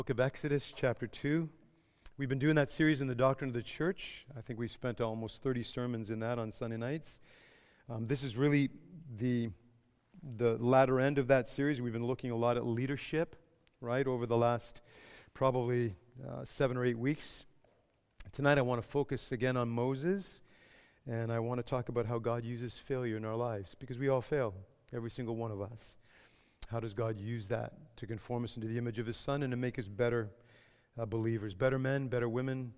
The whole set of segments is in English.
Book of Exodus, chapter 2. We've been doing that series in the Doctrine of the Church. I think we spent almost 30 sermons in that on Sunday nights. This is really the latter end of that series. We've been looking a lot at leadership, right, over the last probably 7 or 8 weeks. Tonight I want to focus again on Moses, and I want to talk about how God uses failure in our lives, because we all fail, every single one of us. How does God use that to conform us into the image of His Son and to make us better believers, better men, better women,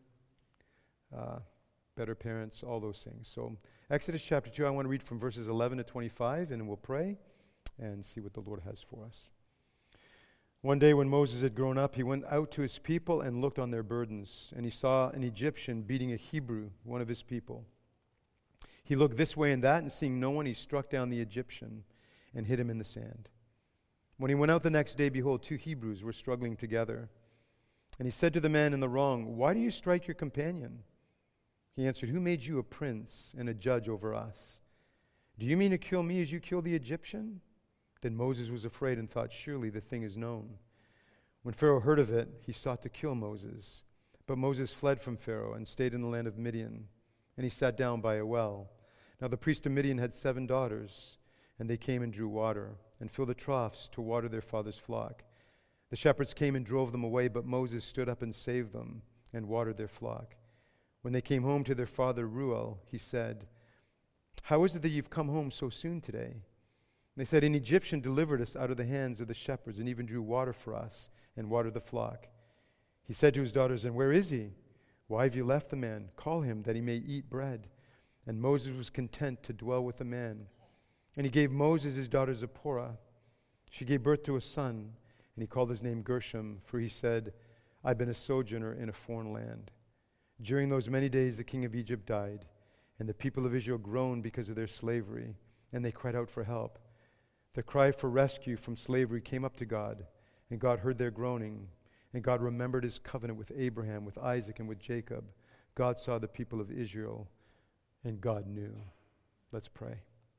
better parents, all those things. So Exodus chapter 2, I want to read from verses 11 to 25, and we'll pray and see what the Lord has for us. One day when Moses had grown up, he went out to his people and looked on their burdens, and he saw an Egyptian beating a Hebrew, one of his people. He looked this way and that, and seeing no one, he struck down the Egyptian and hid him in the sand. When he went out the next day, behold, 2 Hebrews were struggling together. And he said to the man in the wrong, "Why do you strike your companion?" He answered, "Who made you a prince and a judge over us? Do you mean to kill me as you killed the Egyptian?" Then Moses was afraid and thought, "Surely the thing is known." When Pharaoh heard of it, he sought to kill Moses. But Moses fled from Pharaoh and stayed in the land of Midian. And he sat down by a well. Now the priest of Midian had 7 daughters, and they came and drew water, and filled the troughs to water their father's flock. The shepherds came and drove them away, but Moses stood up and saved them, and watered their flock. When they came home to their father Reuel, he said, "How is it that you've come home so soon today?" And they said, "An Egyptian delivered us out of the hands of the shepherds, and even drew water for us, and watered the flock." He said to his daughters, "And where is he? Why have you left the man? Call him, that he may eat bread." And Moses was content to dwell with the man. And he gave Moses his daughter Zipporah. She gave birth to a son, and he called his name Gershom, for he said, "I've been a sojourner in a foreign land." During those many days the king of Egypt died, and the people of Israel groaned because of their slavery, and they cried out for help. The cry for rescue from slavery came up to God, and God heard their groaning, and God remembered His covenant with Abraham, with Isaac, and with Jacob. God saw the people of Israel, and God knew. Let's pray.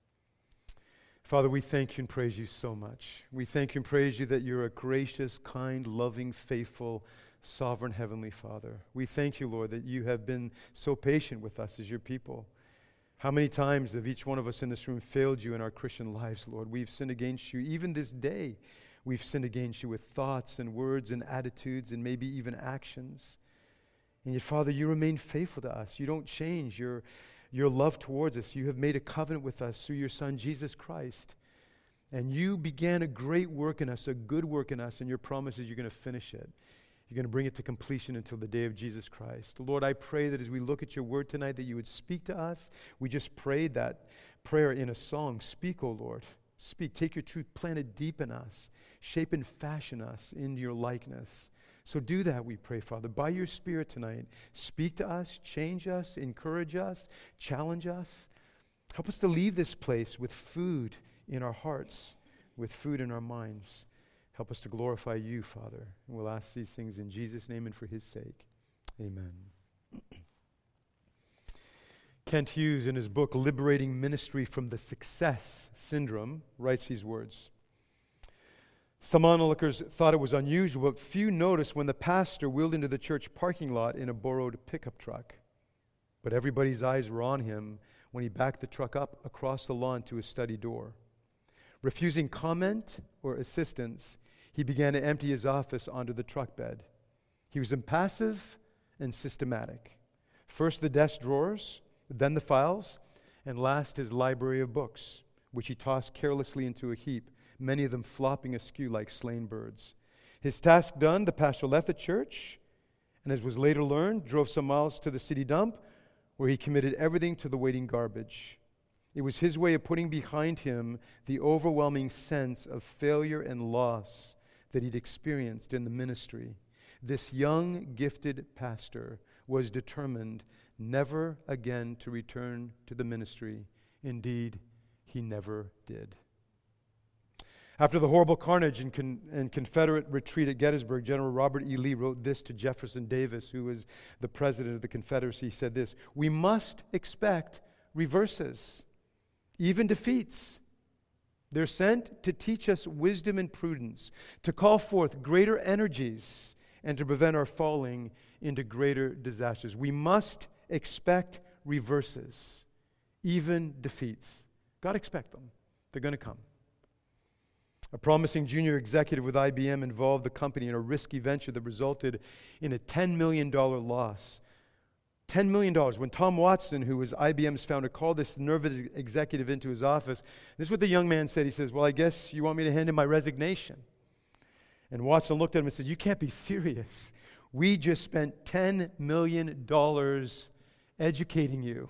Father, we thank you and praise you so much. We thank you and praise you that you're a gracious, kind, loving, faithful, sovereign Heavenly Father. We thank you, Lord, that you have been so patient with us as your people. How many times have each one of us in this room failed you in our Christian lives, Lord? We've sinned against you. Even this day, we've sinned against you with thoughts and words and attitudes and maybe even actions. And yet, Father, you remain faithful to us. You don't change your love towards us. You have made a covenant with us through your Son, Jesus Christ. And you began a great work in us, a good work in us, and your promise is you're going to finish it. You're going to bring it to completion until the day of Jesus Christ. Lord, I pray that as we look at your word tonight, that you would speak to us. We just prayed that prayer in a song. Speak, O Lord. Speak. Take your truth, plant it deep in us. Shape and fashion us into your likeness. So do that, we pray, Father, by your Spirit tonight. Speak to us, change us, encourage us, challenge us. Help us to leave this place with food in our hearts, with food in our minds. Help us to glorify you, Father. And we'll ask these things in Jesus' name and for his sake. Amen. Kent Hughes, in his book, Liberating Ministry from the Success Syndrome, writes these words. Some onlookers thought it was unusual, but few noticed when the pastor wheeled into the church parking lot in a borrowed pickup truck. But everybody's eyes were on him when he backed the truck up across the lawn to his study door. Refusing comment or assistance, he began to empty his office onto the truck bed. He was impassive and systematic. First the desk drawers, then the files, and last his library of books, which he tossed carelessly into a heap, many of them flopping askew like slain birds. His task done, the pastor left the church, and as was later learned, drove some miles to the city dump, where he committed everything to the waiting garbage. It was his way of putting behind him the overwhelming sense of failure and loss that he'd experienced in the ministry. This young, gifted pastor was determined never again to return to the ministry. Indeed, he never did. After the horrible carnage and Confederate retreat at Gettysburg, General Robert E. Lee wrote this to Jefferson Davis, who was the president of the Confederacy. He said this, "We must expect reverses, even defeats. They're sent to teach us wisdom and prudence, to call forth greater energies and to prevent our falling into greater disasters. We must expect reverses, even defeats. God expect them. They're going to come. A promising junior executive with IBM involved the company in a risky venture that resulted in a $10 million loss. $10 million. When Tom Watson, who was IBM's founder, called this nervous executive into his office, this is what the young man said. He says, "Well, I guess you want me to hand in my resignation." And Watson looked at him and said, "You can't be serious. We just spent $10 million educating you."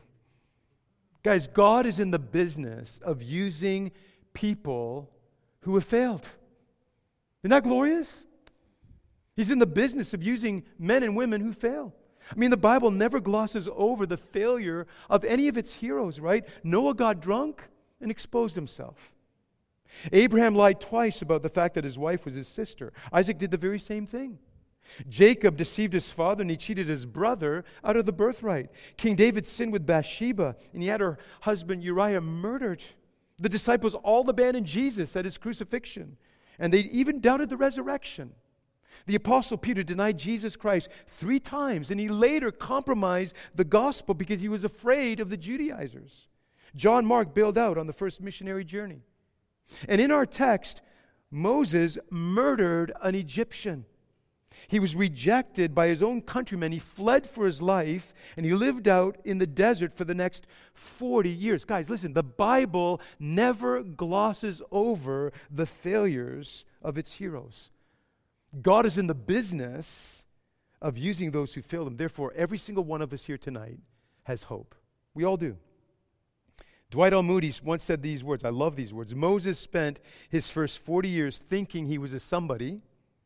Guys, God is in the business of using people who have failed. Isn't that glorious? He's in the business of using men and women who fail. I mean, the Bible never glosses over the failure of any of its heroes, right? Noah got drunk and exposed himself. Abraham lied twice about the fact that his wife was his sister. Isaac did the very same thing. Jacob deceived his father and he cheated his brother out of the birthright. King David sinned with Bathsheba and he had her husband Uriah murdered. The disciples all abandoned Jesus at his crucifixion, and they even doubted the resurrection. The Apostle Peter denied Jesus Christ 3 times, and he later compromised the gospel because he was afraid of the Judaizers. John Mark bailed out on the first missionary journey. And in our text, Moses murdered an Egyptian. He was rejected by his own countrymen. He fled for his life, and he lived out in the desert for the next 40 years. Guys, listen, the Bible never glosses over the failures of its heroes. God is in the business of using those who failed him. Therefore, every single one of us here tonight has hope. We all do. Dwight L. Moody once said these words. I love these words. Moses spent his first 40 years thinking he was a somebody.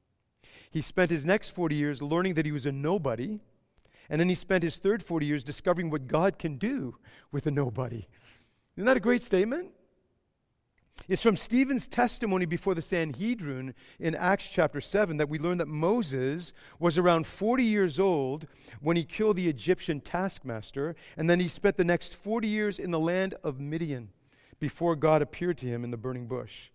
He spent his next 40 years learning that he was a nobody. And then he spent his third 40 years discovering what God can do with a nobody. Isn't that a great statement? It's from Stephen's testimony before the Sanhedrin in Acts chapter 7 that we learn that Moses was around 40 years old when he killed the Egyptian taskmaster, and then he spent the next 40 years in the land of Midian before God appeared to him in the burning bush.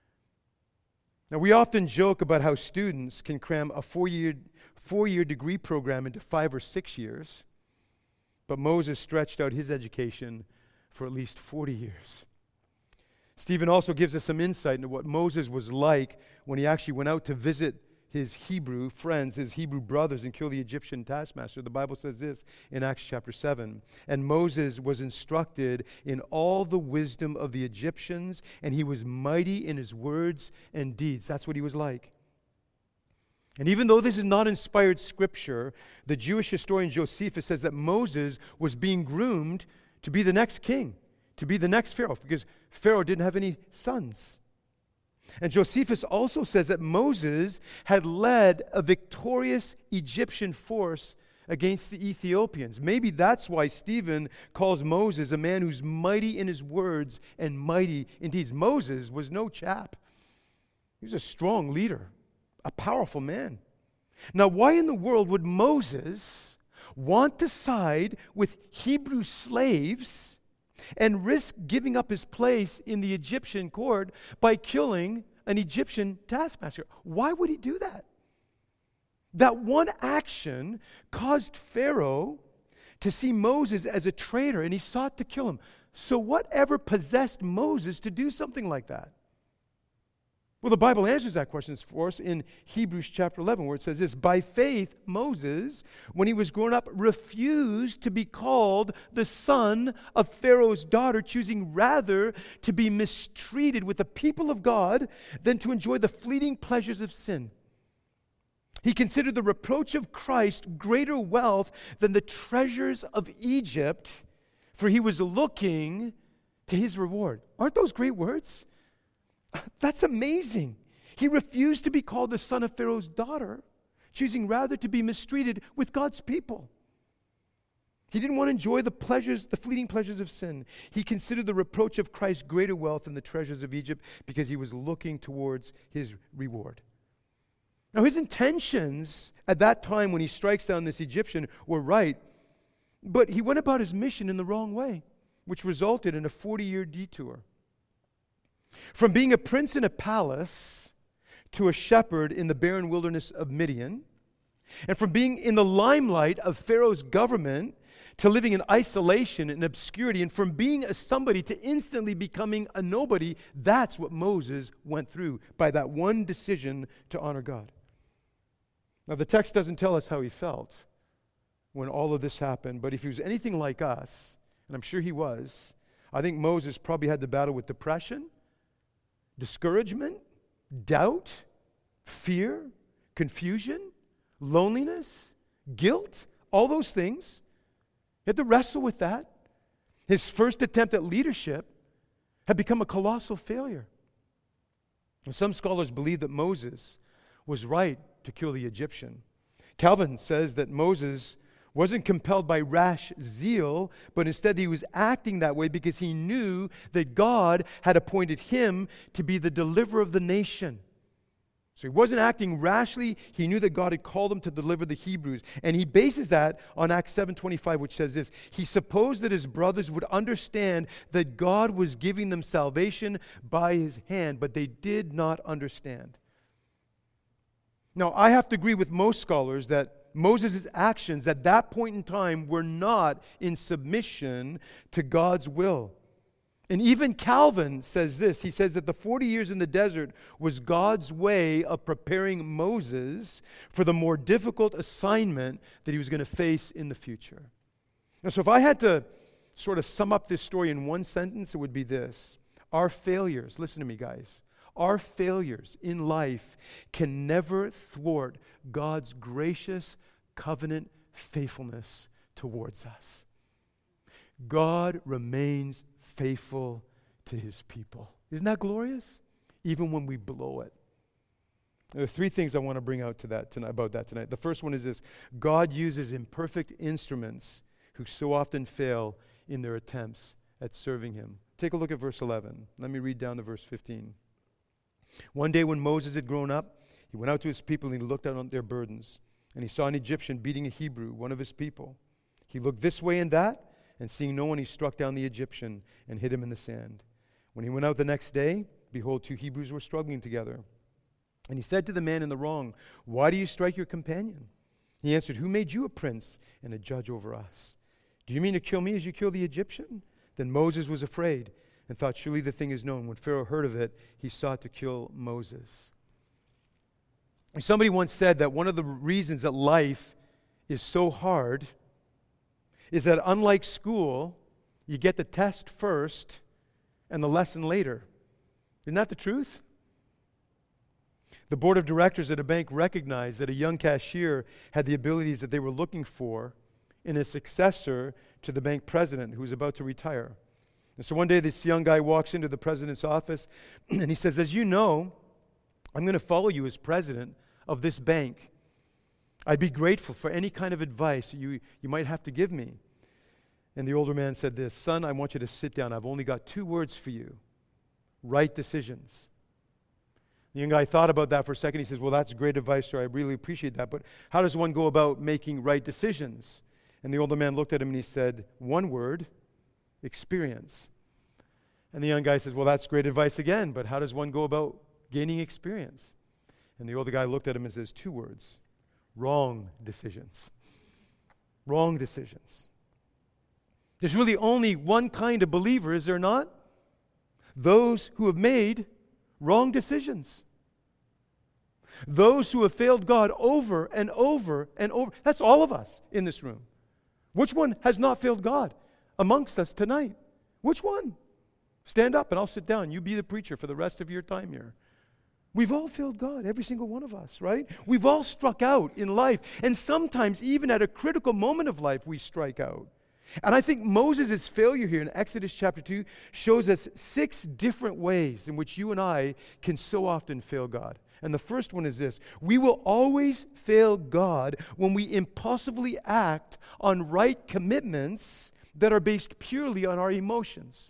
Now, we often joke about how students can cram a four-year degree program into 5 or 6 years, but Moses stretched out his education for at least 40 years. Stephen also gives us some insight into what Moses was like when he actually went out to visit his Hebrew friends, his Hebrew brothers, and kill the Egyptian taskmaster. The Bible says this in Acts chapter 7. And Moses was instructed in all the wisdom of the Egyptians, and he was mighty in his words and deeds. That's what he was like. And even though this is not inspired scripture, the Jewish historian Josephus says that Moses was being groomed to be the next king, to be the next Pharaoh, because Pharaoh didn't have any sons. And Josephus also says that Moses had led a victorious Egyptian force against the Ethiopians. Maybe that's why Stephen calls Moses a man who's mighty in his words and mighty in deeds. Moses was no chap. He was a strong leader, a powerful man. Now, why in the world would Moses want to side with Hebrew slaves and risk giving up his place in the Egyptian court by killing an Egyptian taskmaster? Why would he do that? That one action caused Pharaoh to see Moses as a traitor, and he sought to kill him. So whatever possessed Moses to do something like that? Well, the Bible answers that question for us in Hebrews chapter 11, where it says this: by faith, Moses, when he was grown up, refused to be called the son of Pharaoh's daughter, choosing rather to be mistreated with the people of God than to enjoy the fleeting pleasures of sin. He considered the reproach of Christ greater wealth than the treasures of Egypt, for he was looking to his reward. Aren't those great words? That's amazing. He refused to be called the son of Pharaoh's daughter, choosing rather to be mistreated with God's people. He didn't want to enjoy the pleasures, the fleeting pleasures of sin. He considered the reproach of Christ greater wealth than the treasures of Egypt because he was looking towards his reward. Now, his intentions at that time when he strikes down this Egyptian were right, but he went about his mission in the wrong way, which resulted in a 40-year detour. From being a prince in a palace to a shepherd in the barren wilderness of Midian, And from being in the limelight of Pharaoh's government to living in isolation and obscurity, and from being a somebody to instantly becoming a nobody, that's what Moses went through by that one decision to honor God. Now, the text doesn't tell us how he felt when all of this happened, but if he was anything like us, and I'm sure he was, I think Moses probably had to battle with depression, discouragement, doubt, fear, confusion, loneliness, guilt, all those things. He had to wrestle with that. His first attempt at leadership had become a colossal failure. And some scholars believe that Moses was right to kill the Egyptian. Calvin says that Moses wasn't compelled by rash zeal, but instead he was acting that way because he knew that God had appointed him to be the deliverer of the nation. So he wasn't acting rashly. He knew that God had called him to deliver the Hebrews. And he bases that on Acts 7:25, which says this: he supposed that his brothers would understand that God was giving them salvation by his hand, but they did not understand. Now, I have to agree with most scholars that Moses' actions at that point in time were not in submission to God's will. And even Calvin says this. He says that the 40 years in the desert was God's way of preparing Moses for the more difficult assignment that he was going to face in the future. Now, so if I had to sort of sum up this story in one sentence, it would be this: our failures, listen to me guys, our failures in life can never thwart God's gracious covenant faithfulness towards us. God remains faithful to his people. Isn't that glorious? Even when we blow it. There are three things I want to bring out to that tonight, about that tonight. The first one is this: God uses imperfect instruments who so often fail in their attempts at serving him. Take a look at verse 11. Let me read down to verse 15. One day when Moses had grown up, he went out to his people and he looked out on their burdens. And he saw an Egyptian beating a Hebrew, one of his people. He looked this way and that, and seeing no one, he struck down the Egyptian and hid him in the sand. When he went out the next day, behold, two Hebrews were struggling together. And he said to the man in the wrong, "Why do you strike your companion?" He answered, "Who made you a prince and a judge over us? Do you mean to kill me as you kill the Egyptian?" Then Moses was afraid and thought, surely the thing is known. When Pharaoh heard of it, he sought to kill Moses. Somebody once said that one of the reasons that life is so hard is that unlike school, you get the test first and the lesson later. Isn't that the truth? The board of directors at a bank recognized that a young cashier had the abilities that they were looking for in a successor to the bank president who was about to retire. And so one day this young guy walks into the president's office and he says, "As you know, I'm going to follow you as president of this bank. I'd be grateful for any kind of advice you might have to give me." And the older man said this: "Son, I want you to sit down. I've only got 2 words for you. Right decisions." The young guy thought about that for a second. He says, "Well, that's great advice, sir. I really appreciate that. But how does one go about making right decisions?" And the older man looked at him and he said, "1 word, experience." And the young guy says, "Well, that's great advice again, but how does one go about gaining experience?" And the older guy looked at him and says, 2 words, wrong decisions. Wrong decisions. There's really only one kind of believer, is there not? Those who have made wrong decisions. Those who have failed God over and over and over. That's all of us in this room. Which one has not failed God amongst us tonight? Which one? Stand up and I'll sit down. You be the preacher for the rest of your time here. We've all failed God, every single one of us, right? We've all struck out in life. And sometimes, even at a critical moment of life, we strike out. And I think Moses' failure here in Exodus chapter 2 shows us 6 different ways in which you and I can so often fail God. And the first one is this: we will always fail God when we impulsively act on right commitments that are based purely on our emotions.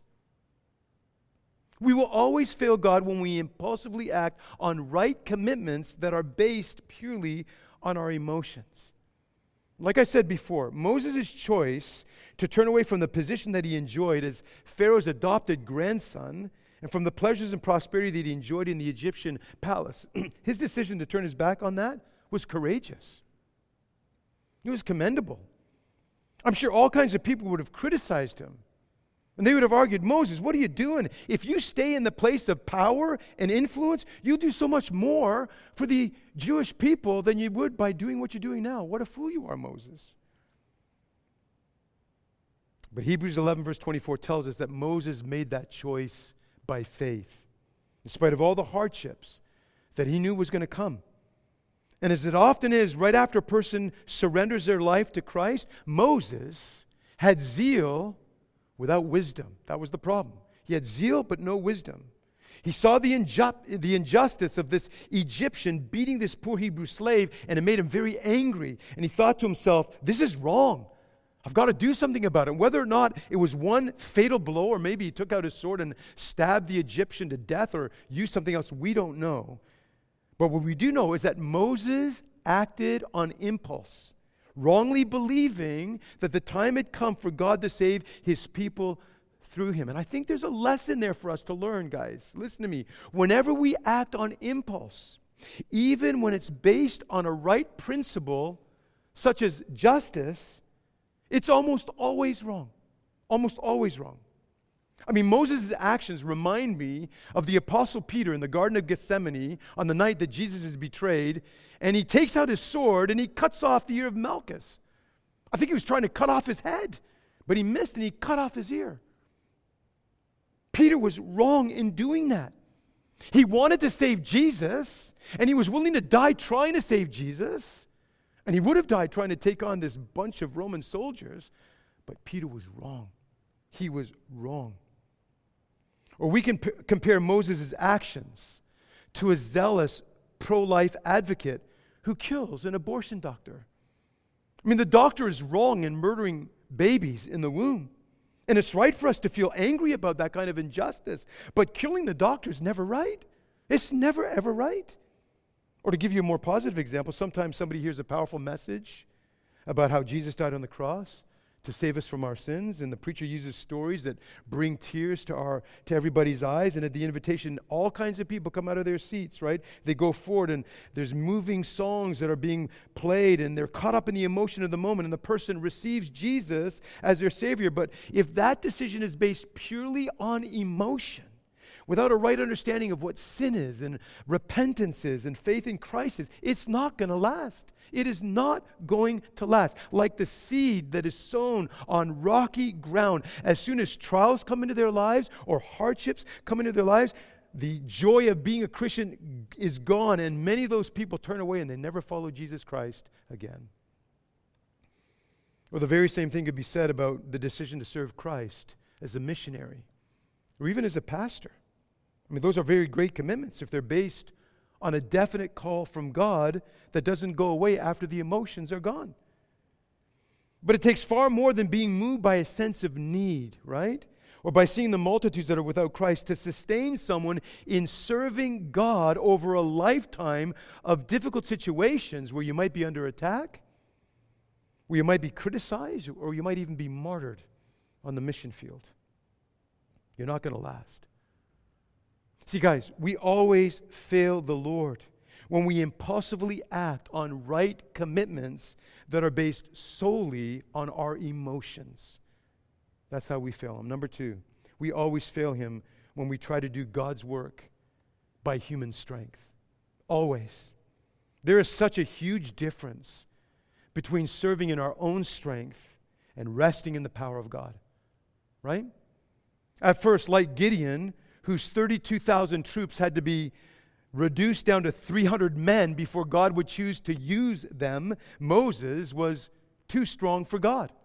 We will always fail God when we impulsively act on right commitments that are based purely on our emotions. Like I said before, Moses' choice to turn away from the position that he enjoyed as Pharaoh's adopted grandson and from the pleasures and prosperity that he enjoyed in the Egyptian palace, his decision to turn his back on that was courageous. It was commendable. I'm sure all kinds of people would have criticized him. And they would have argued, Moses, what are you doing? If you stay in the place of power and influence, you'll do so much more for the Jewish people than you would by doing what you're doing now. What a fool you are, Moses. But Hebrews 11 verse 24 tells us that Moses made that choice by faith, in spite of all the hardships that he knew was going to come. And as it often is, right after a person surrenders their life to Christ, Moses had zeal without wisdom. That was the problem. He had zeal but no wisdom. He saw the injustice of this Egyptian beating this poor Hebrew slave, and it made him very angry. And he thought to himself, this is wrong. I've got to do something about it. Whether or not it was one fatal blow, or maybe he took out his sword and stabbed the Egyptian to death, or used something else, we don't know. But what we do know is that Moses acted on impulse, wrongly believing that the time had come for God to save his people through him. And I think there's a lesson there for us to learn, guys. Listen to me. Whenever we act on impulse, even when it's based on a right principle, such as justice, it's almost always wrong. Almost always wrong. I mean, Moses' actions remind me of the Apostle Peter in the Garden of Gethsemane on the night that Jesus is betrayed, and he takes out his sword and he cuts off the ear of Malchus. I think he was trying to cut off his head, but he missed and he cut off his ear. Peter was wrong in doing that. He wanted to save Jesus, and he was willing to die trying to save Jesus, and he would have died trying to take on this bunch of Roman soldiers, but Peter was wrong. He was wrong. Or we can compare Moses' actions to a zealous pro-life advocate who kills an abortion doctor. I mean, the doctor is wrong in murdering babies in the womb. And it's right for us to feel angry about that kind of injustice. But killing the doctor is never right. It's never, ever right. Or to give you a more positive example, sometimes somebody hears a powerful message about how Jesus died on the cross to save us from our sins, and the preacher uses stories that bring tears to everybody's eyes, and at the invitation, all kinds of people come out of their seats, right? They go forward, and there's moving songs that are being played, and they're caught up in the emotion of the moment, and the person receives Jesus as their Savior. But if that decision is based purely on emotion, without a right understanding of what sin is and repentance is and faith in Christ is, it's not going to last. It is not going to last. Like the seed that is sown on rocky ground, as soon as trials come into their lives or hardships come into their lives, the joy of being a Christian is gone, and many of those people turn away and they never follow Jesus Christ again. Or the very same thing could be said about the decision to serve Christ as a missionary or even as a pastor. I mean, those are very great commitments if they're based on a definite call from God that doesn't go away after the emotions are gone. But it takes far more than being moved by a sense of need, right? Or by seeing the multitudes that are without Christ to sustain someone in serving God over a lifetime of difficult situations where you might be under attack, where you might be criticized, or you might even be martyred on the mission field. You're not going to last. See, guys, we always fail the Lord when we impulsively act on right commitments that are based solely on our emotions. That's how we fail Him. Number two, we always fail Him when we try to do God's work by human strength. Always. There is such a huge difference between serving in our own strength and resting in the power of God. Right? At first, like Gideon, whose 32,000 troops had to be reduced down to 300 men before God would choose to use them, Moses was too strong for God.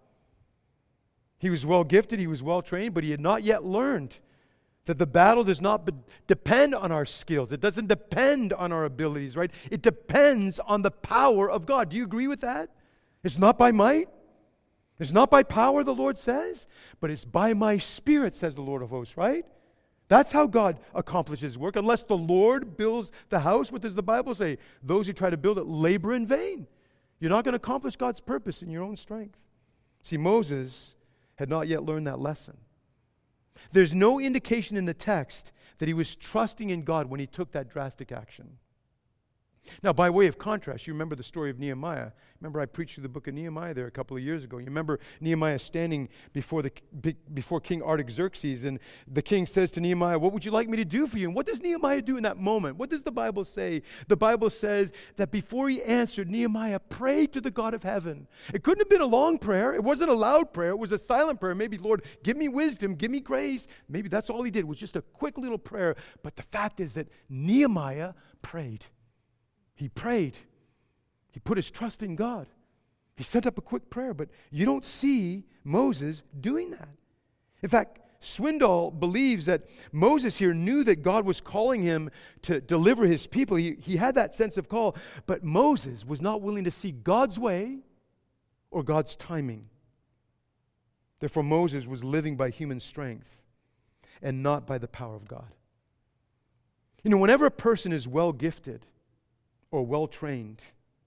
He was well gifted, he was well trained, but he had not yet learned that the battle does not depend on our skills. It doesn't depend on our abilities, right? It depends on the power of God. Do you agree with that? It's not by might. It's not by power, the Lord says, but it's by my Spirit, says the Lord of hosts, right? That's how God accomplishes work. Unless the Lord builds the house, what does the Bible say? Those who try to build it labor in vain. You're not going to accomplish God's purpose in your own strength. See, Moses had not yet learned that lesson. There's no indication in the text that he was trusting in God when he took that drastic action. Now, by way of contrast, you remember the story of Nehemiah. Remember I preached through the book of Nehemiah there a couple of years ago. You remember Nehemiah standing before King Artaxerxes, and the king says to Nehemiah, what would you like me to do for you? And what does Nehemiah do in that moment? What does the Bible say? The Bible says that before he answered, Nehemiah prayed to the God of heaven. It couldn't have been a long prayer. It wasn't a loud prayer. It was a silent prayer. Maybe, Lord, give me wisdom, give me grace. Maybe that's all he did, was just a quick little prayer. But the fact is that Nehemiah prayed. He prayed. He put his trust in God. He sent up a quick prayer, but you don't see Moses doing that. In fact, Swindoll believes that Moses here knew that God was calling him to deliver his people. He had that sense of call, but Moses was not willing to see God's way or God's timing. Therefore, Moses was living by human strength and not by the power of God. You know, whenever a person is well gifted or well trained,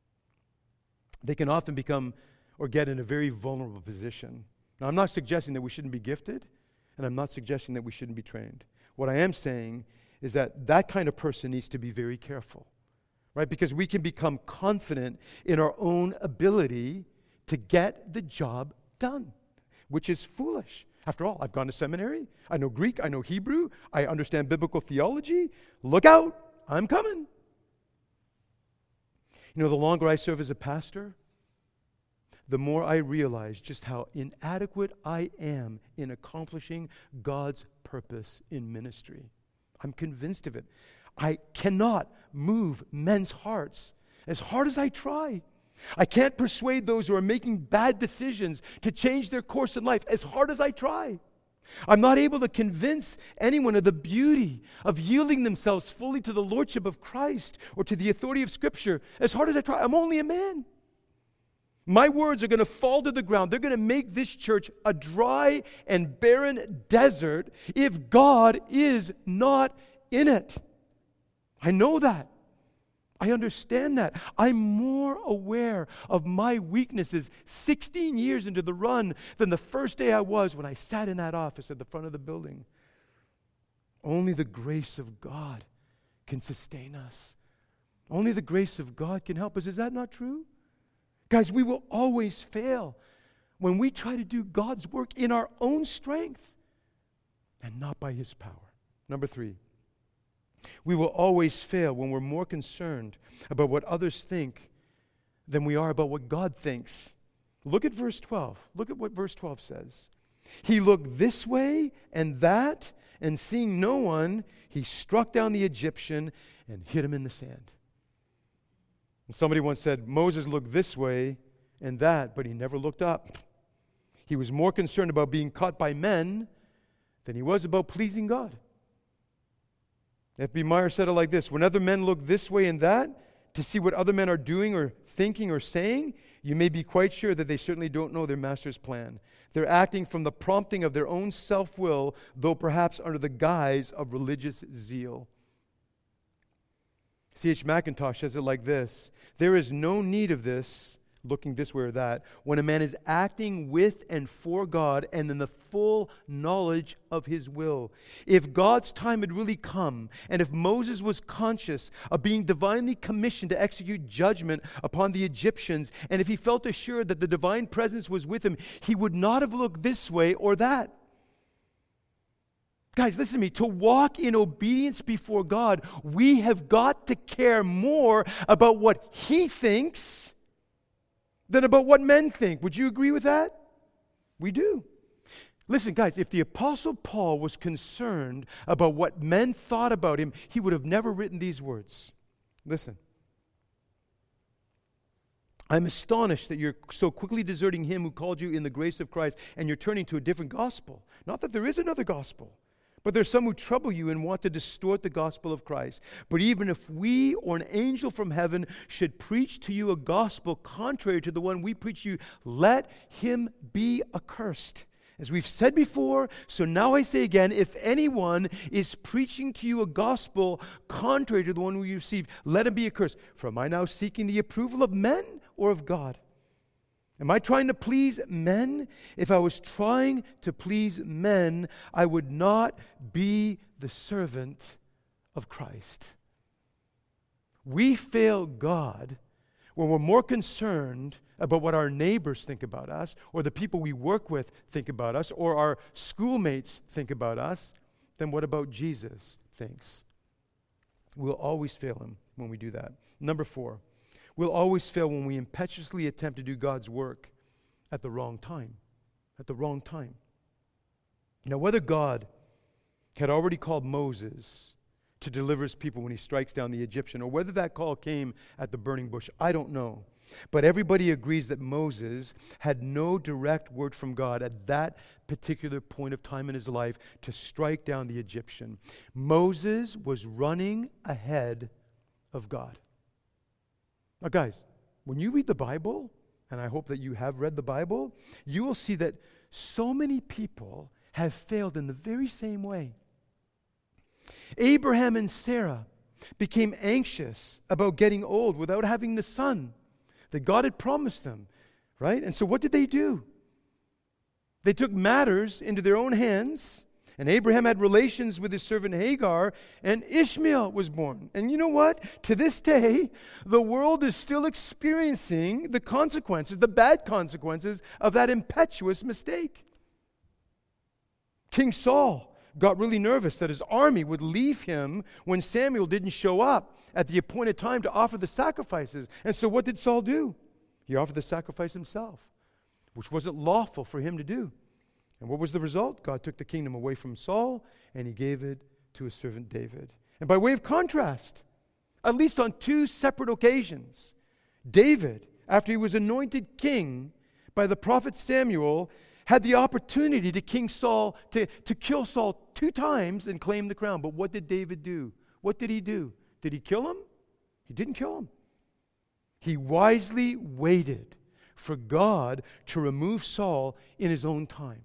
they can often become or get in a very vulnerable position. Now, I'm not suggesting that we shouldn't be gifted, and I'm not suggesting that we shouldn't be trained. What I am saying is that that kind of person needs to be very careful, right? Because we can become confident in our own ability to get the job done, which is foolish. After all, I've gone to seminary. I know Greek. I know Hebrew. I understand biblical theology. Look out. I'm coming. You know, the longer I serve as a pastor, the more I realize just how inadequate I am in accomplishing God's purpose in ministry. I'm convinced of it. I cannot move men's hearts as hard as I try. I can't persuade those who are making bad decisions to change their course in life as hard as I try. I'm not able to convince anyone of the beauty of yielding themselves fully to the lordship of Christ or to the authority of Scripture as hard as I try. I'm only a man. My words are going to fall to the ground. They're going to make this church a dry and barren desert if God is not in it. I know that. I understand that. I'm more aware of my weaknesses 16 years into the run than the first day I was when I sat in that office at the front of the building. Only the grace of God can sustain us. Only the grace of God can help us. Is that not true? Guys, we will always fail when we try to do God's work in our own strength and not by His power. Number 3. We will always fail when we're more concerned about what others think than we are about what God thinks. Look at verse 12. Look at what verse 12 says. He looked this way and that, and seeing no one, he struck down the Egyptian and hid him in the sand. And somebody once said, Moses looked this way and that, but he never looked up. He was more concerned about being caught by men than he was about pleasing God. F.B. Meyer said it like this: when other men look this way and that to see what other men are doing or thinking or saying, you may be quite sure that they certainly don't know their master's plan. They're acting from the prompting of their own self-will, though perhaps under the guise of religious zeal. C.H. Mackintosh says it like this: there is no need of this, looking this way or that, when a man is acting with and for God and in the full knowledge of His will. If God's time had really come, and if Moses was conscious of being divinely commissioned to execute judgment upon the Egyptians, and if he felt assured that the divine presence was with him, he would not have looked this way or that. Guys, listen to me. To walk in obedience before God, we have got to care more about what He thinks than about what men think. Would you agree with that? We do. Listen, guys, if the Apostle Paul was concerned about what men thought about him, he would have never written these words. Listen. I'm astonished that you're so quickly deserting Him who called you in the grace of Christ, and you're turning to a different gospel. Not that there is another gospel, but there's some who trouble you and want to distort the gospel of Christ. But even if we or an angel from heaven should preach to you a gospel contrary to the one we preach to you, let him be accursed. As we've said before, so now I say again, if anyone is preaching to you a gospel contrary to the one we received, let him be accursed. For am I now seeking the approval of men or of God? Am I trying to please men? If I was trying to please men, I would not be the servant of Christ. We fail God when we're more concerned about what our neighbors think about us, or the people we work with think about us, or our schoolmates think about us, than what about Jesus thinks. We'll always fail him when we do that. Number 4, we'll always fail when we impetuously attempt to do God's work at the wrong time. At the wrong time. Now, whether God had already called Moses to deliver his people when he strikes down the Egyptian, or whether that call came at the burning bush, I don't know. But everybody agrees that Moses had no direct word from God at that particular point of time in his life to strike down the Egyptian. Moses was running ahead of God. Now, guys, when you read the Bible, and I hope that you have read the Bible, you will see that so many people have failed in the very same way. Abraham and Sarah became anxious about getting old without having the son that God had promised them, right? And so what did they do? They took matters into their own hands, and Abraham had relations with his servant Hagar, and Ishmael was born. And you know what? To this day, the world is still experiencing the consequences, the bad consequences of that impetuous mistake. King Saul got really nervous that his army would leave him when Samuel didn't show up at the appointed time to offer the sacrifices. And so what did Saul do? He offered the sacrifice himself, which wasn't lawful for him to do. And what was the result? God took the kingdom away from Saul, and he gave it to his servant David. And by way of contrast, at least on 2 separate occasions, David, after he was anointed king by the prophet Samuel, had the opportunity to kill Saul 2 times and claim the crown. But what did David do? What did he do? Did he kill him? He didn't kill him. He wisely waited for God to remove Saul in his own time.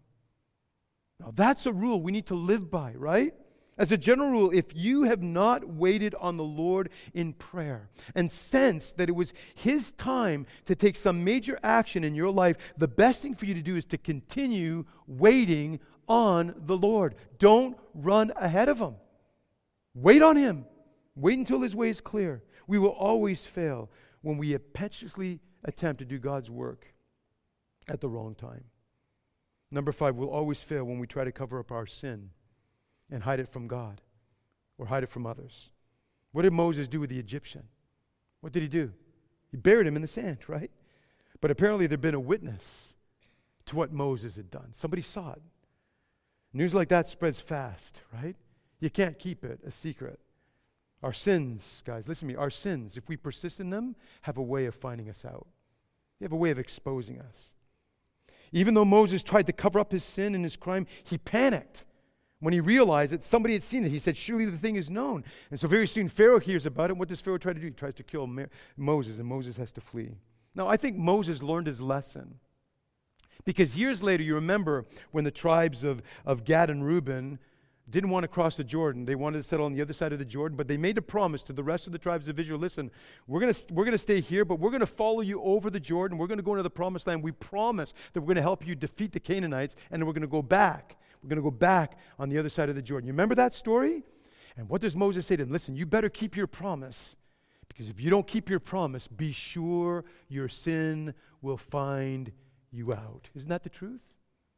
Now that's a rule we need to live by, right? As a general rule, if you have not waited on the Lord in prayer and sensed that it was his time to take some major action in your life, the best thing for you to do is to continue waiting on the Lord. Don't run ahead of him. Wait on him. Wait until his way is clear. We will always fail when we impetuously attempt to do God's work at the wrong time. Number 5, we'll always fail when we try to cover up our sin and hide it from God or hide it from others. What did Moses do with the Egyptian? What did he do? He buried him in the sand, right? But apparently there'd been a witness to what Moses had done. Somebody saw it. News like that spreads fast, right? You can't keep it a secret. Our sins, guys, listen to me, our sins, if we persist in them, have a way of finding us out. They have a way of exposing us. Even though Moses tried to cover up his sin and his crime, he panicked. When he realized that somebody had seen it, he said, surely the thing is known. And so very soon Pharaoh hears about it. What does Pharaoh try to do? He tries to kill Moses, and Moses has to flee. Now, I think Moses learned his lesson. Because years later, you remember when the tribes of Gad and Reuben didn't want to cross the Jordan. They wanted to settle on the other side of the Jordan, but they made a promise to the rest of the tribes of Israel, listen, we're going to stay here, but we're going to follow you over the Jordan. We're going to go into the promised land. We promise that we're going to help you defeat the Canaanites, and then we're going to go back. We're going to go back on the other side of the Jordan. You remember that story? And what does Moses say to them? Listen, you better keep your promise, because if you don't keep your promise, be sure your sin will find you out. Isn't that the truth?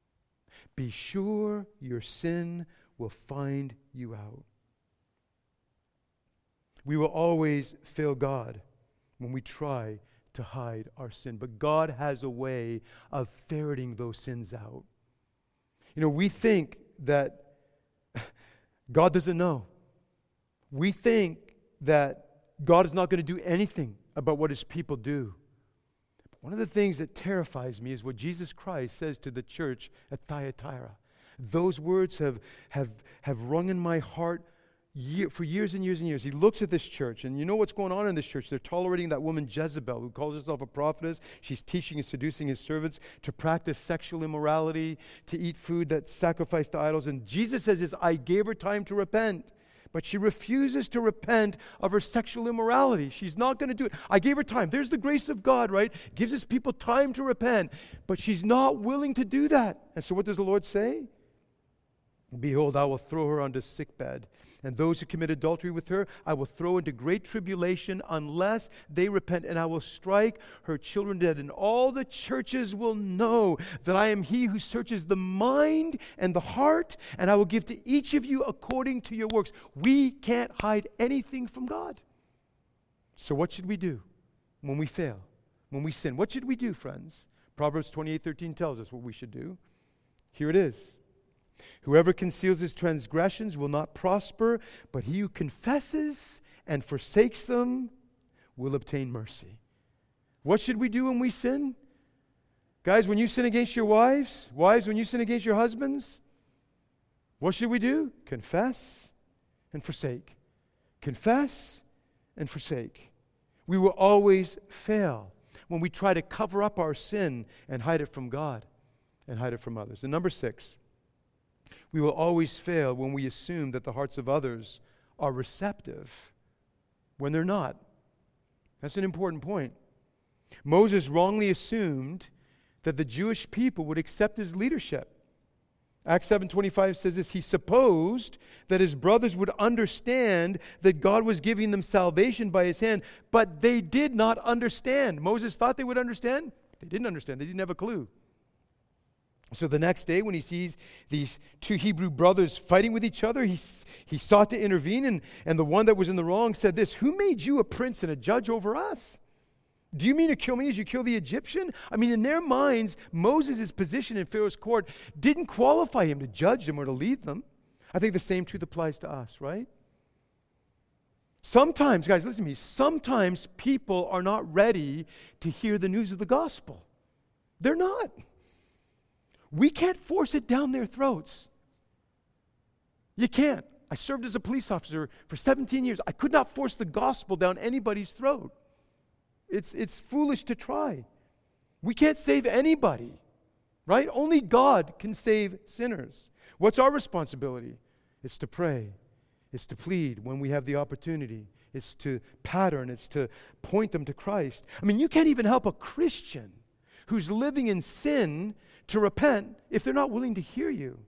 Be sure your sin will find you out. We will always fail God when we try to hide our sin, but God has a way of ferreting those sins out. You know, we think that God doesn't know. We think that God is not going to do anything about what his people do. But one of the things that terrifies me is what Jesus Christ says to the church at Thyatira. Those words have rung in my heart for years and years and years. He looks at this church, and you know what's going on in this church. They're tolerating that woman Jezebel, who calls herself a prophetess. She's teaching and seducing his servants to practice sexual immorality, to eat food that's sacrificed to idols. And Jesus says, I gave her time to repent, but she refuses to repent of her sexual immorality. She's not going to do it. I gave her time. There's the grace of God, right? Gives his people time to repent, but she's not willing to do that. And so what does the Lord say? Behold, I will throw her onto sickbed, and those who commit adultery with her I will throw into great tribulation unless they repent, and I will strike her children dead. And all the churches will know that I am he who searches the mind and the heart, and I will give to each of you according to your works. We can't hide anything from God. So what should we do when we fail, when we sin? What should we do, friends? Proverbs 28:13 tells us what we should do. Here it is. Whoever conceals his transgressions will not prosper, but he who confesses and forsakes them will obtain mercy. What should we do when we sin? Guys, when you sin against your wives, when you sin against your husbands, what should we do? Confess and forsake. Confess and forsake. We will always fail when we try to cover up our sin and hide it from God and hide it from others. And number 6, we will always fail when we assume that the hearts of others are receptive when they're not. That's an important point. Moses wrongly assumed that the Jewish people would accept his leadership. Acts 7:25 says this: he supposed that his brothers would understand that God was giving them salvation by his hand, but they did not understand. Moses thought they would understand. They didn't understand. They didn't have a clue. So the next day, when he sees these two Hebrew brothers fighting with each other, he sought to intervene, and the one that was in the wrong said this: who made you a prince and a judge over us? Do you mean to kill me as you kill the Egyptian? I mean, in their minds, Moses' position in Pharaoh's court didn't qualify him to judge them or to lead them. I think the same truth applies to us, right? Sometimes, guys, listen to me, sometimes people are not ready to hear the news of the gospel. They're not. We can't force it down their throats. You can't. I served as a police officer for 17 years. I could not force the gospel down anybody's throat. It's foolish to try. We can't save anybody, right? Only God can save sinners. What's our responsibility? It's to pray. It's to plead when we have the opportunity. It's to pattern. It's to point them to Christ. I mean, you can't even help a Christian who's living in sin to repent if they're not willing to hear you.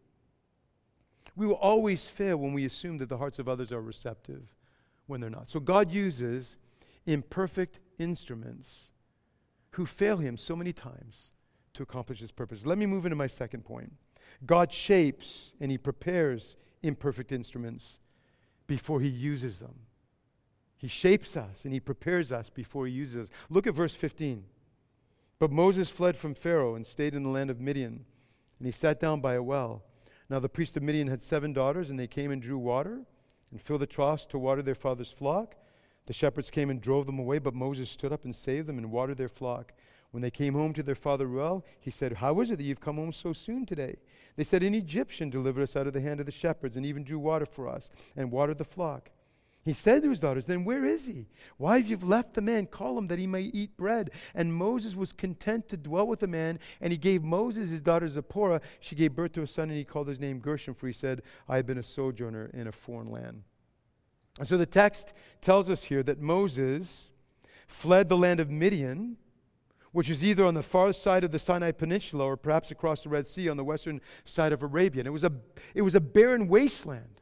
We will always fail when we assume that the hearts of others are receptive when they're not. So God uses imperfect instruments who fail him so many times to accomplish his purpose. Let me move into my second point. God shapes and he prepares imperfect instruments before he uses them. He shapes us and he prepares us before he uses us. Look at verse 15. But Moses fled from Pharaoh and stayed in the land of Midian, and he sat down by a well. Now the priest of Midian had 7 daughters, and they came and drew water and filled the troughs to water their father's flock. The shepherds came and drove them away, but Moses stood up and saved them and watered their flock. When they came home to their father Reuel, he said, how is it that you've come home so soon today? They said, an Egyptian delivered us out of the hand of the shepherds and even drew water for us and watered the flock. He said to his daughters, then where is he? Why have you left the man? Call him that he may eat bread. And Moses was content to dwell with the man, and he gave Moses his daughter Zipporah. She gave birth to a son, and he called his name Gershom, for he said, I have been a sojourner in a foreign land. And so the text tells us here that Moses fled the land of Midian, which is either on the far side of the Sinai Peninsula or perhaps across the Red Sea on the western side of Arabia. And it was a barren wasteland.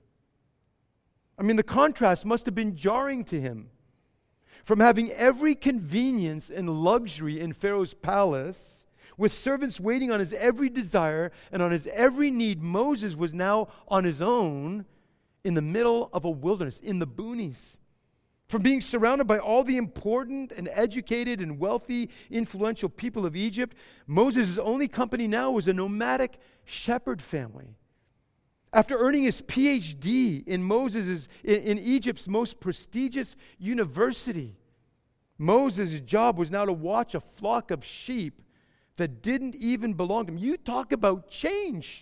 I mean, the contrast must have been jarring to him. From having every convenience and luxury in Pharaoh's palace, with servants waiting on his every desire and on his every need, Moses was now on his own in the middle of a wilderness, in the boonies. From being surrounded by all the important and educated and wealthy, influential people of Egypt, Moses' only company now was a nomadic shepherd family. After earning his PhD in Egypt's most prestigious university, Moses' job was now to watch a flock of sheep that didn't even belong to him. You talk about change.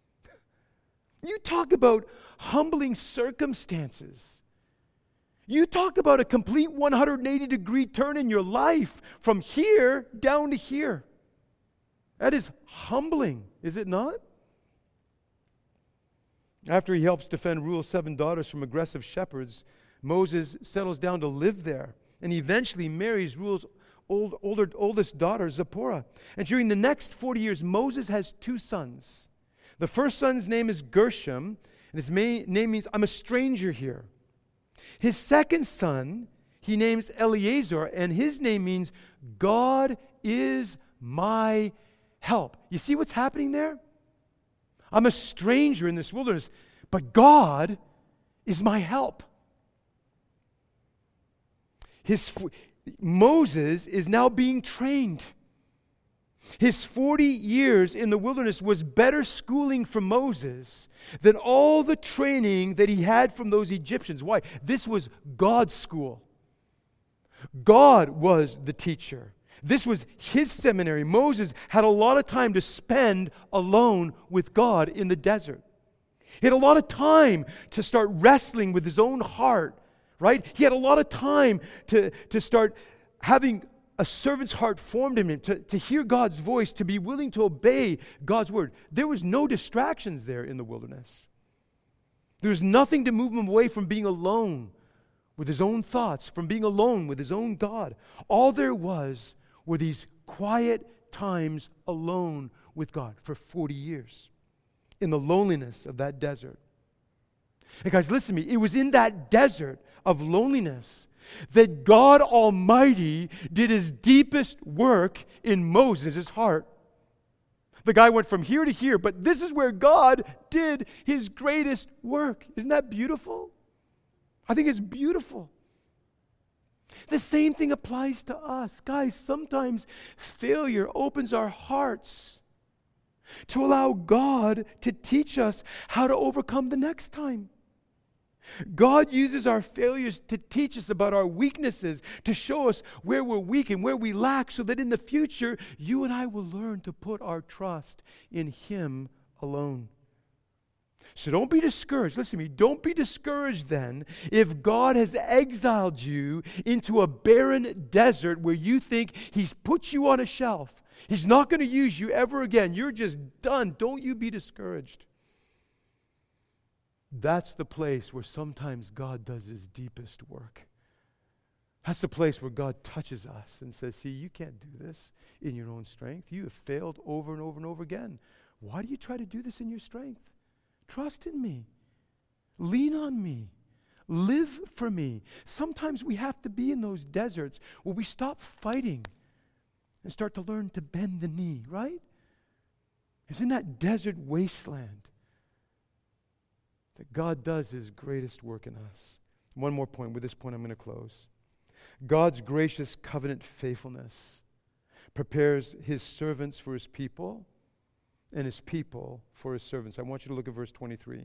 You talk about humbling circumstances. You talk about a complete 180-degree turn in your life from here down to here. That is humbling, is it not? After he helps defend Reuel's 7 daughters from aggressive shepherds, Moses settles down to live there and eventually marries Reuel's oldest daughter, Zipporah. And during the next 40 years, Moses has 2 sons. The first son's name is Gershom, and his name means, I'm a stranger here. His second son, he names Eleazar, and his name means, God is my help. You see what's happening there? I'm a stranger in this wilderness, but God is my help. Moses is now being trained. His 40 years in the wilderness was better schooling for Moses than all the training that he had from those Egyptians. Why? This was God's school. God was the teacher. This was his seminary. Moses had a lot of time to spend alone with God in the desert. He had a lot of time to start wrestling with his own heart, right? He had a lot of time to start having a servant's heart formed in him, to hear God's voice, to be willing to obey God's word. There was no distractions there in the wilderness. There was nothing to move him away from being alone with his own thoughts, from being alone with his own God. All there was were these quiet times alone with God for 40 years in the loneliness of that desert. And guys, listen to me. It was in that desert of loneliness that God Almighty did his deepest work in Moses' heart. The guy went from here to here, but this is where God did his greatest work. Isn't that beautiful? I think it's beautiful. The same thing applies to us. Guys, sometimes failure opens our hearts to allow God to teach us how to overcome the next time. God uses our failures to teach us about our weaknesses, to show us where we're weak and where we lack, so that in the future, you and I will learn to put our trust in Him alone. So don't be discouraged. Listen to me. Don't be discouraged then if God has exiled you into a barren desert where you think He's put you on a shelf. He's not going to use you ever again. You're just done. Don't you be discouraged. That's the place where sometimes God does His deepest work. That's the place where God touches us and says, see, you can't do this in your own strength. You have failed over and over and over again. Why do you try to do this in your strength? Trust in me. Lean on me. Live for me. Sometimes we have to be in those deserts where we stop fighting and start to learn to bend the knee, right? It's in that desert wasteland that God does His greatest work in us. One more point. With this point, I'm going to close. God's gracious covenant faithfulness prepares His servants for His people and His people for His servants. I want you to look at verse 23.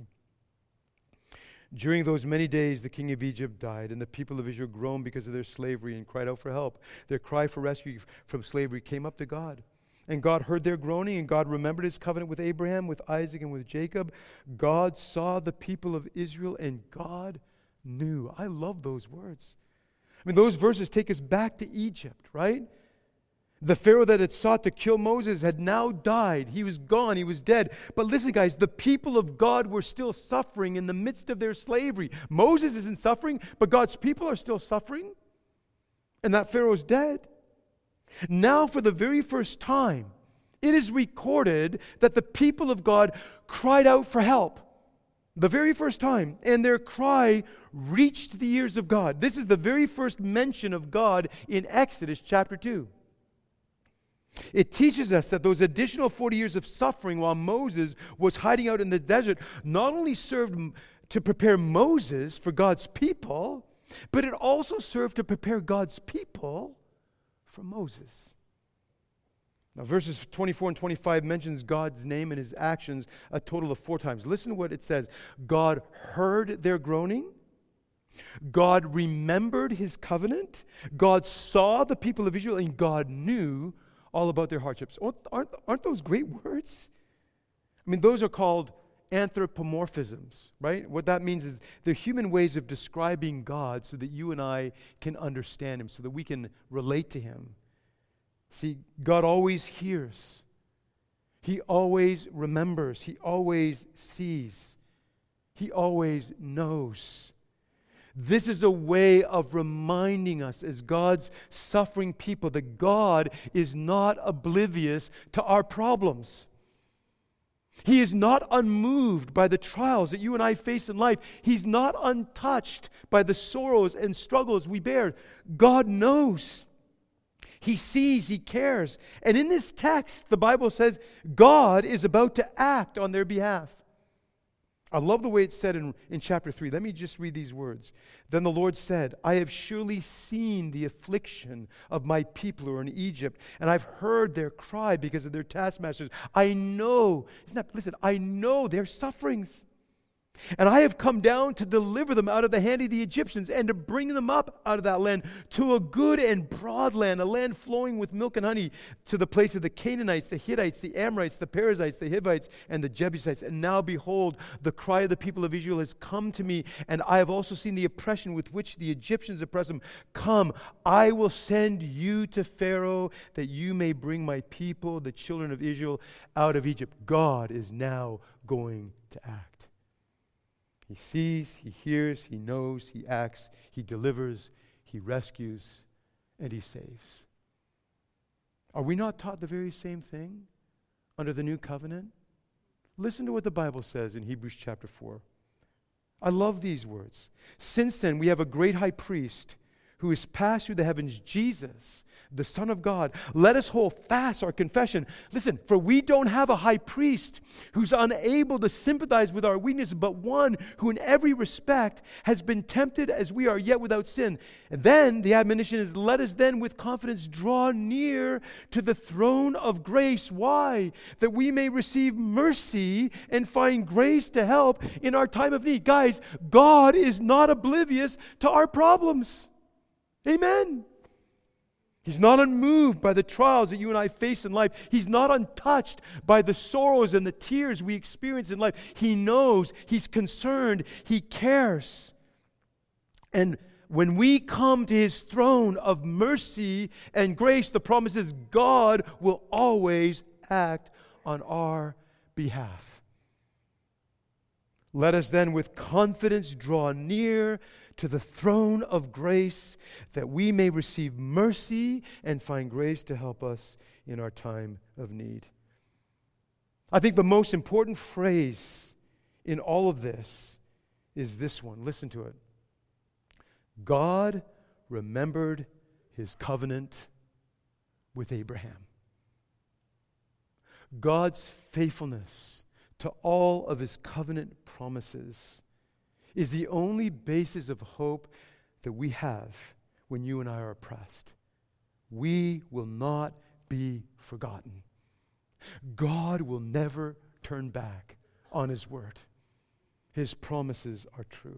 During those many days, the king of Egypt died, and the people of Israel groaned because of their slavery and cried out for help. Their cry for rescue from slavery came up to God. And God heard their groaning, and God remembered His covenant with Abraham, with Isaac, and with Jacob. God saw the people of Israel, and God knew. I love those words. I mean, those verses take us back to Egypt, right? The Pharaoh that had sought to kill Moses had now died. He was gone. He was dead. But listen, guys, the people of God were still suffering in the midst of their slavery. Moses isn't suffering, but God's people are still suffering. And that Pharaoh's dead. Now, for the very first time, it is recorded that the people of God cried out for help. The very first time. And their cry reached the ears of God. This is the very first mention of God in Exodus chapter 2. It teaches us that those additional 40 years of suffering while Moses was hiding out in the desert not only served to prepare Moses for God's people, but it also served to prepare God's people for Moses. Now, verses 24 and 25 mentions God's name and His actions a total of 4 times. Listen to what it says. God heard their groaning. God remembered His covenant. God saw the people of Israel, and God knew all about their hardships. Aren't those great words? I mean, those are called anthropomorphisms, right? What that means is they're human ways of describing God so that you and I can understand Him, so that we can relate to Him. See, God always hears. He always remembers. He always sees. He always knows. This is a way of reminding us as God's suffering people that God is not oblivious to our problems. He is not unmoved by the trials that you and I face in life. He's not untouched by the sorrows and struggles we bear. God knows. He sees, He cares. And in this text, the Bible says God is about to act on their behalf. I love the way it's said in chapter 3. Let me just read these words. Then the Lord said, I have surely seen the affliction of my people who are in Egypt, and I've heard their cry because of their taskmasters. I know, I know their sufferings. And I have come down to deliver them out of the hand of the Egyptians and to bring them up out of that land to a good and broad land, a land flowing with milk and honey, to the place of the Canaanites, the Hittites, the Amorites, the Perizzites, the Hivites, and the Jebusites. And now behold, the cry of the people of Israel has come to me, and I have also seen the oppression with which the Egyptians oppress them. Come, I will send you to Pharaoh, that you may bring my people, the children of Israel, out of Egypt. God is now going to act. He sees, He hears, He knows, He acts, He delivers, He rescues, and He saves. Are we not taught the very same thing under the new covenant? Listen to what the Bible says in Hebrews chapter 4. I love these words. Since then, we have a great high priest who has passed through the heavens, Jesus, the Son of God. Let us hold fast our confession. Listen, for we don't have a high priest who's unable to sympathize with our weakness, but one who in every respect has been tempted as we are, yet without sin. And then the admonition is, let us then with confidence draw near to the throne of grace. Why? That we may receive mercy and find grace to help in our time of need. Guys, God is not oblivious to our problems. Amen. He's not unmoved by the trials that you and I face in life. He's not untouched by the sorrows and the tears we experience in life. He knows, He's concerned, He cares. And when we come to His throne of mercy and grace, the promise is God will always act on our behalf. Let us then with confidence draw near to the throne of grace, that we may receive mercy and find grace to help us in our time of need. I think the most important phrase in all of this is this one. Listen to it. God remembered His covenant with Abraham. God's faithfulness to all of His covenant promises is the only basis of hope that we have when you and I are oppressed. We will not be forgotten. God will never turn back on His word. His promises are true.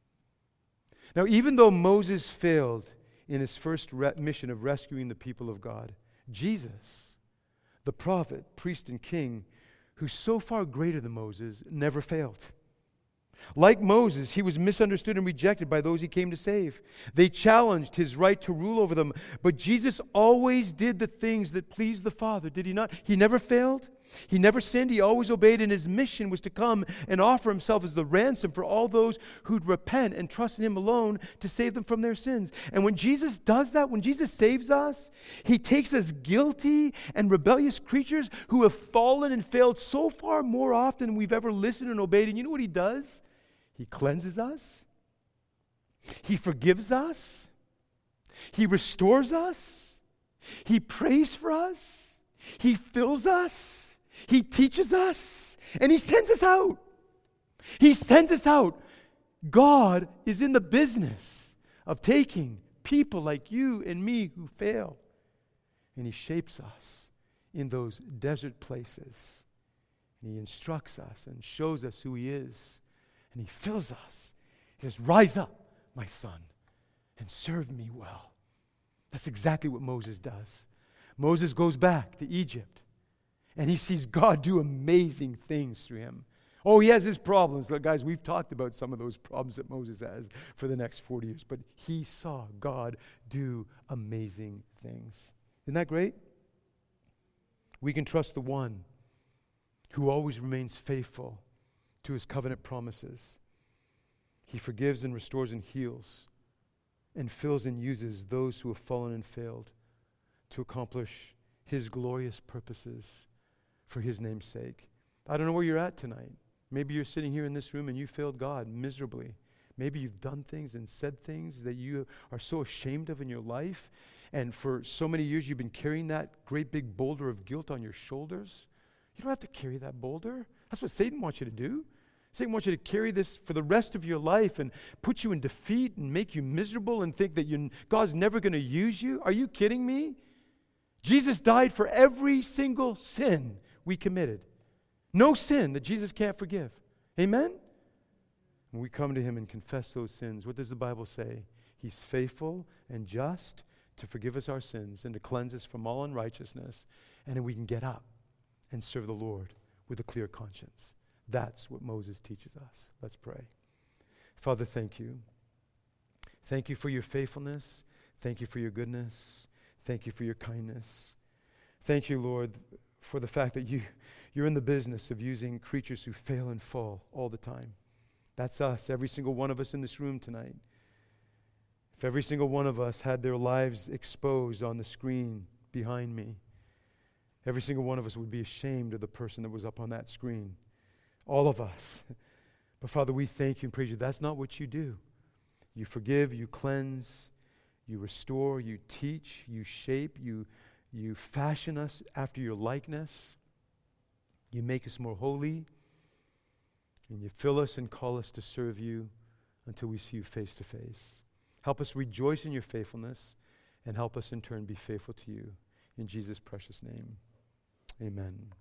Now, even though Moses failed in his first mission of rescuing the people of God, Jesus, the prophet, priest, and king, who's so far greater than Moses, never failed. Like Moses, he was misunderstood and rejected by those he came to save. They challenged his right to rule over them, but Jesus always did the things that pleased the Father, did He not? He never failed. He never sinned. He always obeyed, and His mission was to come and offer Himself as the ransom for all those who'd repent and trust in Him alone to save them from their sins. And when Jesus does that, when Jesus saves us, He takes us guilty and rebellious creatures who have fallen and failed so far more often than we've ever listened and obeyed. And you know what He does? He cleanses us. He forgives us. He restores us. He prays for us. He fills us. He teaches us. And He sends us out. He sends us out. God is in the business of taking people like you and me who fail, and He shapes us in those desert places. And He instructs us and shows us who He is. And He fills us. He says, rise up, my son, and serve me well. That's exactly what Moses does. Moses goes back to Egypt, and he sees God do amazing things through him. Oh, he has his problems. Look, guys, we've talked about some of those problems that Moses has for the next 40 years, but he saw God do amazing things. Isn't that great? We can trust the one who always remains faithful to His covenant promises. He forgives and restores and heals and fills and uses those who have fallen and failed to accomplish His glorious purposes for His name's sake. I don't know where you're at tonight. Maybe you're sitting here in this room and you failed God miserably. Maybe you've done things and said things that you are so ashamed of in your life. And for so many years you've been carrying that great big boulder of guilt on your shoulders. You don't have to carry that boulder. That's what Satan wants you to do. Satan wants you to carry this for the rest of your life and put you in defeat and make you miserable and think that God's never going to use you. Are you kidding me? Jesus died for every single sin we committed. No sin that Jesus can't forgive. Amen? When we come to him and confess those sins, what does the Bible say? He's faithful and just to forgive us our sins and to cleanse us from all unrighteousness. And then we can get up and serve the Lord with a clear conscience. That's what Moses teaches us. Let's pray. Father, thank you. Thank you for your faithfulness. Thank you for your goodness. Thank you for your kindness. Thank you, Lord, for the fact that you're in the business of using creatures who fail and fall all the time. That's us, every single one of us in this room tonight. If every single one of us had their lives exposed on the screen behind me, every single one of us would be ashamed of the person that was up on that screen. All of us. But Father, we thank you and praise you. That's not what you do. You forgive, you cleanse, you restore, you teach, you shape, you fashion us after your likeness. You make us more holy. And you fill us and call us to serve you until we see you face to face. Help us rejoice in your faithfulness and help us in turn be faithful to you. In Jesus' precious name, amen.